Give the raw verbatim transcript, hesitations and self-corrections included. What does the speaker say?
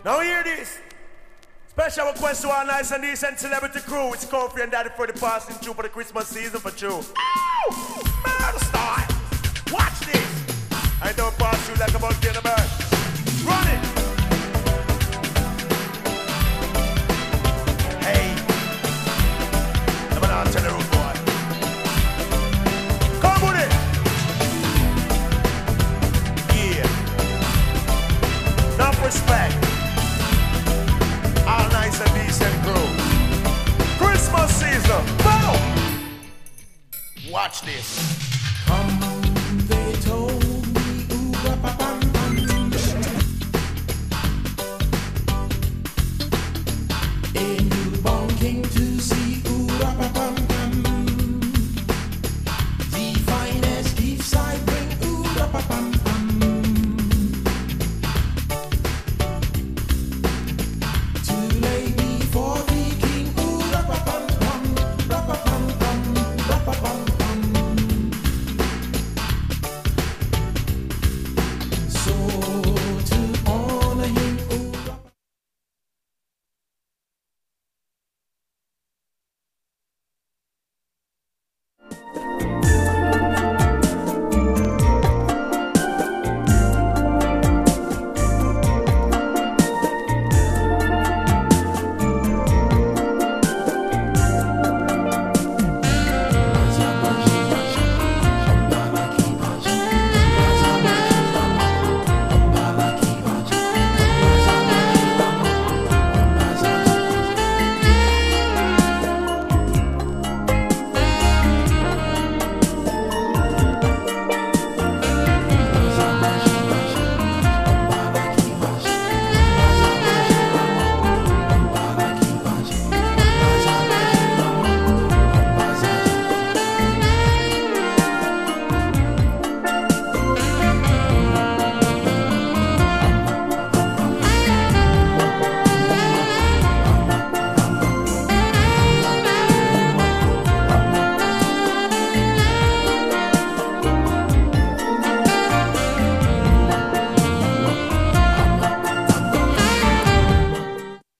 Now hear this. Special request to our nice and decent celebrity crew. It's Kofi and Daddy for the passing through for the Christmas season for true. Ow! Murder style. Watch this. I don't pass you like a monkey in a bird. Run it. Hey. Come on, tell the road boy. Come with it. Yeah. Enough respect. All nice and decent crew. Christmas season. Boom. Watch this. Come